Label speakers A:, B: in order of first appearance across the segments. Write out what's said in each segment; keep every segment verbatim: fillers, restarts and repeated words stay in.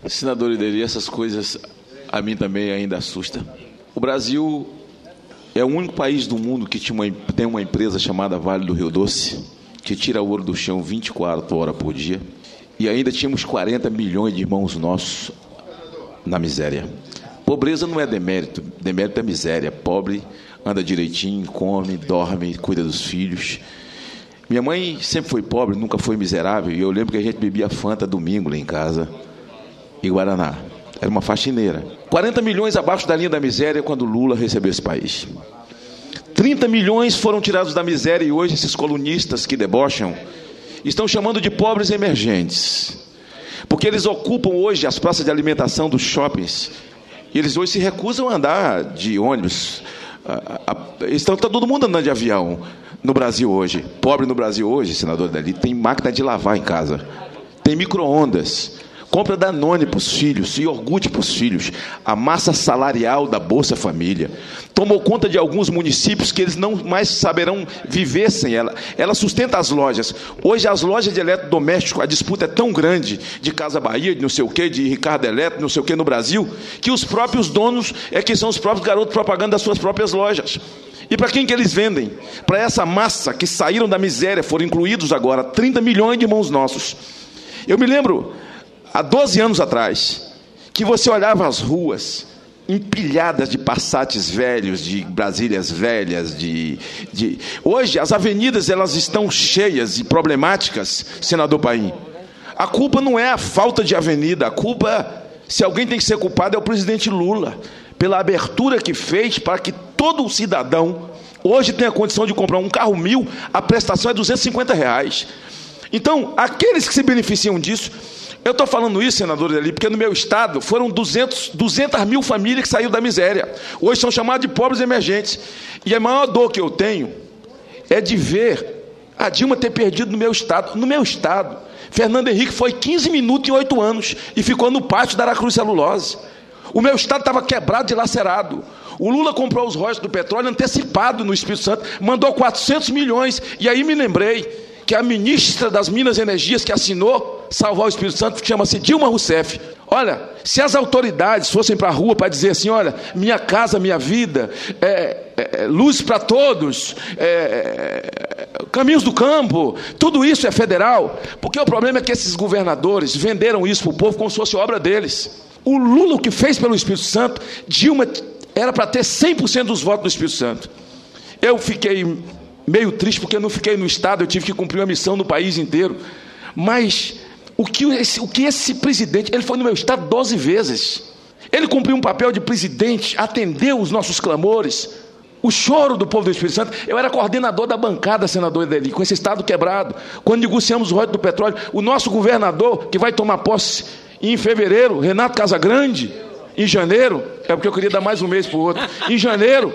A: Senador Ideri, essas coisas a mim também ainda assustam. O Brasil é o único país do mundo que tinha uma, tem uma empresa chamada Vale do Rio Doce, que tira ouro do chão vinte e quatro horas por dia, e ainda tínhamos quarenta milhões de irmãos nossos na miséria. Pobreza não é demérito, demérito é miséria. Pobre anda direitinho, come, dorme, cuida dos filhos. Minha mãe sempre foi pobre, nunca foi miserável, e eu lembro que a gente bebia Fanta domingo lá em casa, e Guaraná. Era uma faxineira. quarenta milhões abaixo da linha da miséria quando Lula recebeu esse país. trinta milhões foram tirados da miséria, e hoje esses colunistas que debocham estão chamando de pobres emergentes, porque eles ocupam hoje as praças de alimentação dos shoppings, e eles hoje se recusam a andar de ônibus. Está todo mundo andando de avião no Brasil hoje. Pobre no Brasil hoje, senador Ideri, tem máquina de lavar em casa, tem micro-ondas, compra Danone para os filhos, iogurte para os filhos. A massa salarial da Bolsa Família tomou conta de alguns municípios que eles não mais saberão viver sem ela. Ela sustenta as lojas. Hoje as lojas de eletrodoméstico, a disputa é tão grande, de Casa Bahia, de não sei o quê, de Ricardo Eletro, não sei o quê no Brasil, que os próprios donos é que são os próprios garotos propaganda das suas próprias lojas. E para quem que eles vendem? Para essa massa que saíram da miséria, foram incluídos agora trinta milhões de irmãos nossos. Eu me lembro, há doze anos atrás, que você olhava as ruas empilhadas de Passates velhos, de Brasílias velhas, de, de... Hoje as avenidas elas estão cheias e problemáticas, senador Paim. A culpa não é a falta de avenida, a culpa, se alguém tem que ser culpado, é o presidente Lula, pela abertura que fez para que todo cidadão hoje tenha condição de comprar um carro mil, a prestação é duzentos e cinquenta reais. Então, aqueles que se beneficiam disso... Eu estou falando isso, senador Ideri, porque no meu estado foram duzentas mil famílias que saíram da miséria. Hoje são chamados de pobres emergentes. E a maior dor que eu tenho é de ver a Dilma ter perdido no meu estado. No meu estado, Fernando Henrique foi quinze minutos em oito anos e ficou no pátio da Aracruz Celulose. O meu estado estava quebrado e dilacerado. O Lula comprou os royalties do petróleo antecipado no Espírito Santo, mandou quatrocentos milhões. E aí me lembrei que a ministra das Minas e Energias que assinou salvar o Espírito Santo chama-se Dilma Rousseff. Olha, se as autoridades fossem para a rua para dizer assim, olha, minha casa, minha vida, é, é, luz para todos, é, caminhos do campo, tudo isso é federal, porque o problema é que esses governadores venderam isso para o povo como se fosse obra deles. O Lula, o que fez pelo Espírito Santo, Dilma era para ter cem por cento dos votos do Espírito Santo. Eu fiquei meio triste porque eu não fiquei no estado, eu tive que cumprir uma missão no país inteiro, mas o que esse, o que esse presidente, ele foi no meu estado doze vezes, ele cumpriu um papel de presidente, atendeu os nossos clamores, o choro do povo do Espírito Santo. Eu era coordenador da bancada, senador Ideri, com esse estado quebrado, quando negociamos o royalties do petróleo. O nosso governador, que vai tomar posse em fevereiro, Renato Casagrande, em janeiro, é porque eu queria dar mais um mês para o outro, em janeiro,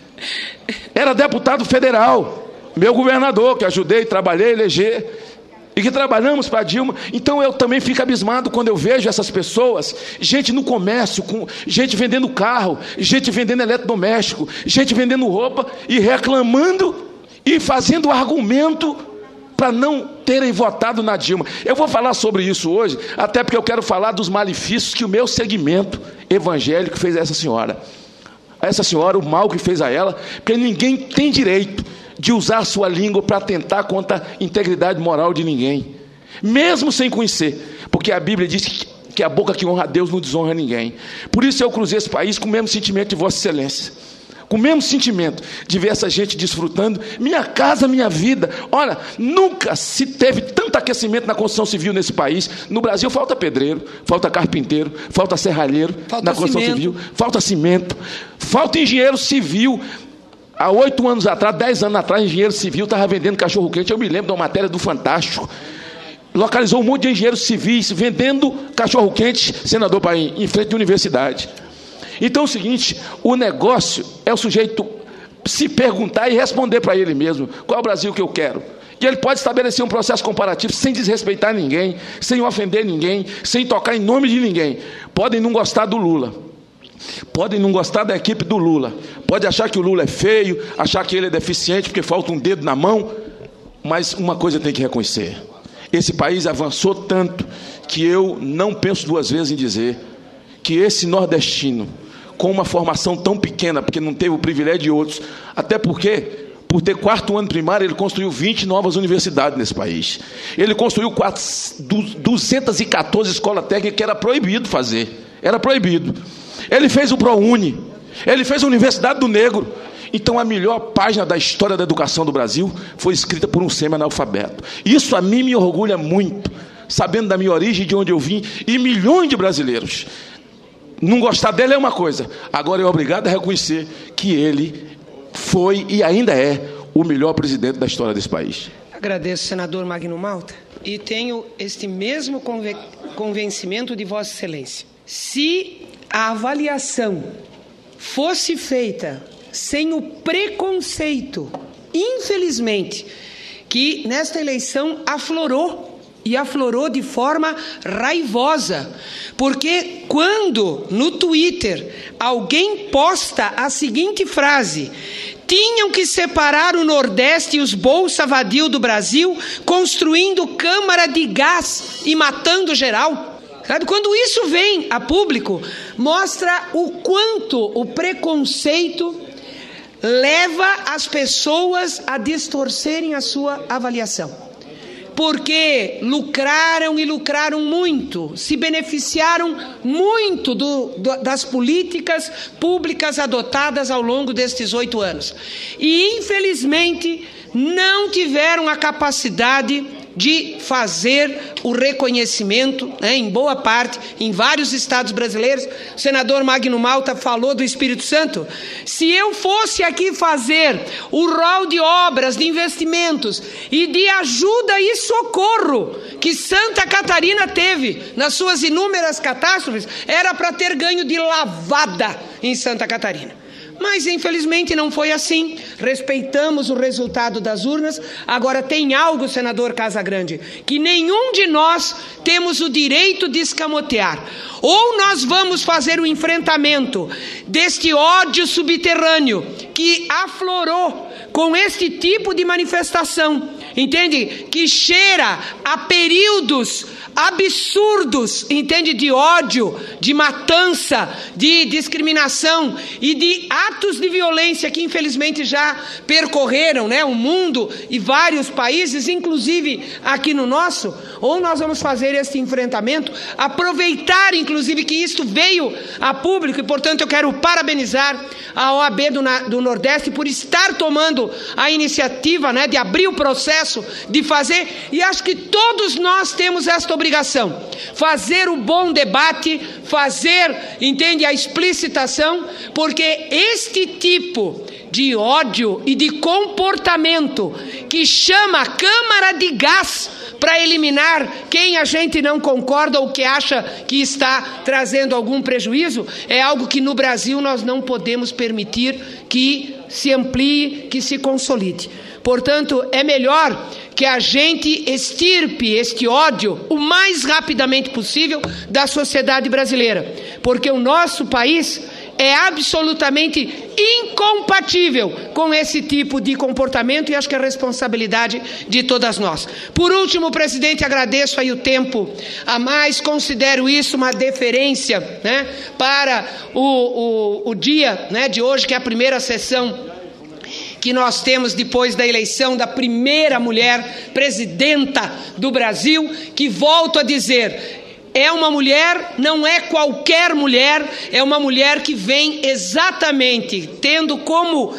A: era deputado federal, meu governador, que ajudei, trabalhei, eleger, e que trabalhamos para Dilma. Então eu também fico abismado quando eu vejo essas pessoas, gente no comércio, com gente vendendo carro, gente vendendo eletrodoméstico, gente vendendo roupa, e reclamando e fazendo argumento para não terem votado na Dilma. Eu vou falar sobre isso hoje, até porque eu quero falar dos malefícios que o meu segmento evangélico fez a essa senhora. A essa senhora, o mal que fez a ela, porque ninguém tem direito de usar a sua língua para atentar contra a integridade moral de ninguém, mesmo sem conhecer, porque a Bíblia diz que, que a boca que honra a Deus não desonra ninguém. Por isso eu cruzei esse país com o mesmo sentimento de Vossa Excelência, com o mesmo sentimento de ver essa gente desfrutando, minha casa, minha vida. Olha, nunca se teve tanto aquecimento na construção civil nesse país. No Brasil falta pedreiro, falta carpinteiro, falta serralheiro falta na construção cimento. civil, falta cimento, falta engenheiro civil. Há oito anos atrás, dez anos atrás, engenheiro civil estava vendendo cachorro-quente. Eu me lembro de uma matéria do Fantástico. Localizou um monte de engenheiros civis vendendo cachorro-quente, senador Paim, em frente à universidade. Então é o seguinte, o negócio é o sujeito se perguntar e responder para ele mesmo, qual é o Brasil que eu quero? E ele pode estabelecer um processo comparativo sem desrespeitar ninguém, sem ofender ninguém, sem tocar em nome de ninguém. Podem não gostar do Lula, podem não gostar da equipe do Lula, pode achar que o Lula é feio, achar que ele é deficiente porque falta um dedo na mão, mas uma coisa tem que reconhecer, Esse país avançou tanto que eu não penso duas vezes em dizer que esse nordestino, com uma formação tão pequena, porque não teve o privilégio de outros, até porque, por ter quarto ano primário, ele construiu vinte novas universidades nesse país. Ele construiu duzentas e quatorze escolas técnicas que era proibido fazer. Era proibido. Ele fez o ProUni. Ele fez a Universidade do Negro. Então, a melhor página da história da educação do Brasil foi escrita por um semi-analfabeto. Isso a mim me orgulha muito, sabendo da minha origem, de onde eu vim, e milhões de brasileiros. Não gostar dele é uma coisa. Agora é obrigado a reconhecer que ele foi e ainda é o melhor presidente da história desse país.
B: Agradeço, senador Magno Malta, e tenho este mesmo conven- convencimento de Vossa Excelência. Se a avaliação fosse feita sem o preconceito, infelizmente, que nesta eleição aflorou, e aflorou de forma raivosa, porque quando no Twitter alguém posta a seguinte frase: tinham que separar o Nordeste e os bolsa vadio do Brasil, construindo câmara de gás e matando geral. Sabe? Quando isso vem a público, mostra o quanto o preconceito leva as pessoas a distorcerem a sua avaliação. Porque lucraram e lucraram muito, se beneficiaram muito do, do, das políticas públicas adotadas ao longo destes oito anos. E, infelizmente, não tiveram a capacidade de fazer o reconhecimento, né, em boa parte, em vários estados brasileiros. O senador Magno Malta falou do Espírito Santo. Se eu fosse aqui fazer o rol de obras, de investimentos e de ajuda e socorro que Santa Catarina teve nas suas inúmeras catástrofes, era para ter ganho de lavada em Santa Catarina. Mas, infelizmente, não foi assim. Respeitamos o resultado das urnas. Agora, tem algo, senador Casagrande, que nenhum de nós temos o direito de escamotear. Ou nós vamos fazer o enfrentamento deste ódio subterrâneo que aflorou com este tipo de manifestação, entende? Que cheira a períodos absurdos, entende? De ódio, de matança, de discriminação e de atos de violência que infelizmente já percorreram, né, o mundo e vários países, inclusive aqui no nosso. Ou nós vamos fazer esse enfrentamento, aproveitar inclusive que isto veio a público, e portanto eu quero parabenizar a O A B do, do Nordeste por estar tomando a iniciativa, né, de abrir o processo, de fazer, e acho que todos nós temos esta obrigação, fazer o bom debate, fazer, entende, a explicitação, porque este tipo de ódio e de comportamento que chama a Câmara de Gás para eliminar quem a gente não concorda ou que acha que está trazendo algum prejuízo, é algo que no Brasil nós não podemos permitir que se amplie, que se consolide. Portanto, é melhor que a gente extirpe este ódio o mais rapidamente possível da sociedade brasileira, porque o nosso país é absolutamente incompatível com esse tipo de comportamento, e acho que é responsabilidade de todas nós. Por último, presidente, agradeço aí o tempo a mais, considero isso uma deferência, né, para o, o, o dia, né, de hoje, que é a primeira sessão que nós temos depois da eleição da primeira mulher presidenta do Brasil, que, volto a dizer, é uma mulher, não é qualquer mulher, é uma mulher que vem exatamente tendo como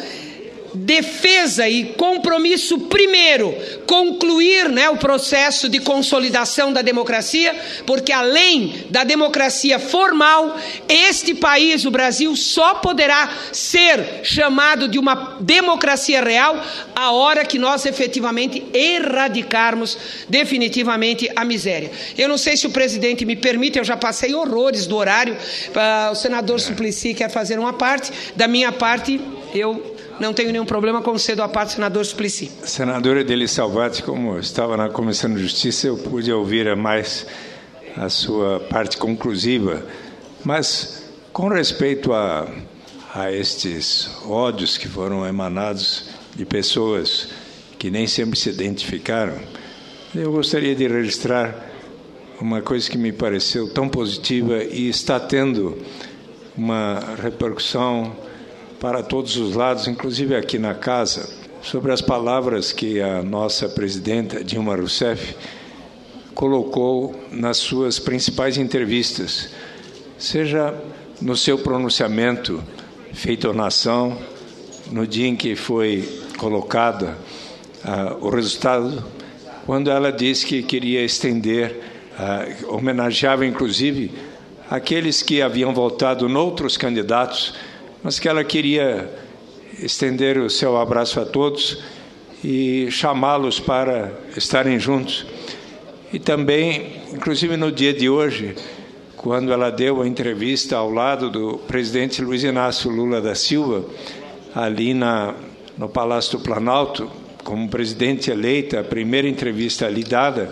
B: defesa e compromisso, primeiro, concluir, né, o processo de consolidação da democracia, porque além da democracia formal, este país, o Brasil, só poderá ser chamado de uma democracia real a hora que nós efetivamente erradicarmos definitivamente a miséria. Eu não sei se o presidente me permite, eu já passei horrores do horário, uh, o senador Suplicy quer fazer uma parte, da minha parte, eu não tenho nenhum problema, concedo a parte do senador Suplicy.
C: Senadora Edelis Salvati, como estava na Comissão de Justiça, eu pude ouvir mais a sua parte conclusiva, mas com respeito a, a estes ódios que foram emanados de pessoas que nem sempre se identificaram, Eu gostaria de registrar uma coisa que me pareceu tão positiva e está tendo uma repercussão para todos os lados, inclusive aqui na casa, sobre as palavras que a nossa presidenta Dilma Rousseff colocou nas suas principais entrevistas, seja no seu pronunciamento feito à nação, no dia em que foi colocado uh, o resultado, quando ela disse que queria estender, uh, homenageava inclusive aqueles que haviam votado noutros candidatos, mas que ela queria estender o seu abraço a todos e chamá-los para estarem juntos. E também, inclusive no dia de hoje, quando ela deu a entrevista ao lado do presidente Luiz Inácio Lula da Silva, ali na, no Palácio do Planalto, como presidente eleita, a primeira entrevista ali dada,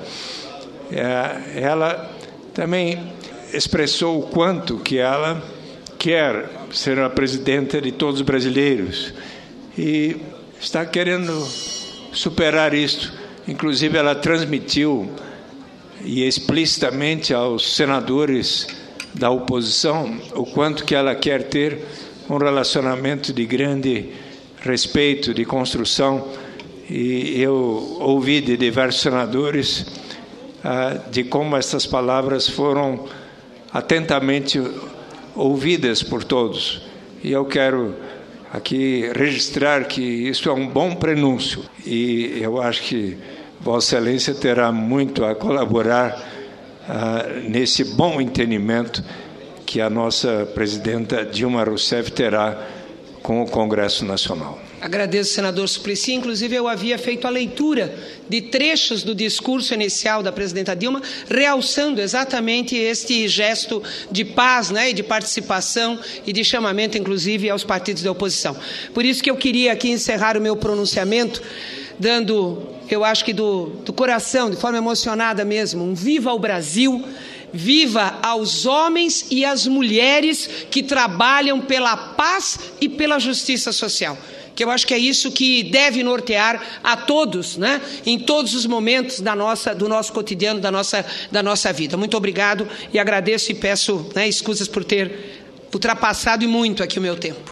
C: é, ela também expressou o quanto que ela quer ser a presidenta de todos os brasileiros e está querendo superar isto. Inclusive, ela transmitiu e explicitamente aos senadores da oposição o quanto que ela quer ter um relacionamento de grande respeito, de construção. E eu ouvi de diversos senadores ah, de como essas palavras foram atentamente ouvidas por todos. E eu quero aqui registrar que isso é um bom prenúncio e eu acho que Vossa Excelência terá muito a colaborar uh, nesse bom entendimento que a nossa presidenta Dilma Rousseff terá com o Congresso Nacional.
B: Agradeço, senador Suplicy. Inclusive, eu havia feito a leitura de trechos do discurso inicial da presidenta Dilma, realçando exatamente este gesto de paz, né, e de participação e de chamamento, inclusive, aos partidos da oposição. Por isso que eu queria aqui encerrar o meu pronunciamento, dando, eu acho que do, do coração, de forma emocionada mesmo, um viva ao Brasil, viva aos homens e às mulheres que trabalham pela paz e pela justiça social. Que eu acho que é isso que deve nortear a todos, né, em todos os momentos da nossa, do nosso cotidiano, da nossa, da nossa vida. Muito obrigado e agradeço e peço, né, escusas por ter ultrapassado e muito aqui o meu tempo.